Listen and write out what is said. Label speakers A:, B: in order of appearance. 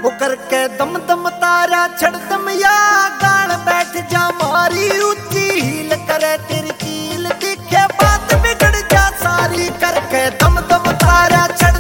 A: वो करके दम दम तारा छड़ दम या गाल बैठ जा मारी ऊंची हील करे तेरी कील दिखे बात बिगड़ जा सारी करके दम दम तारा छड़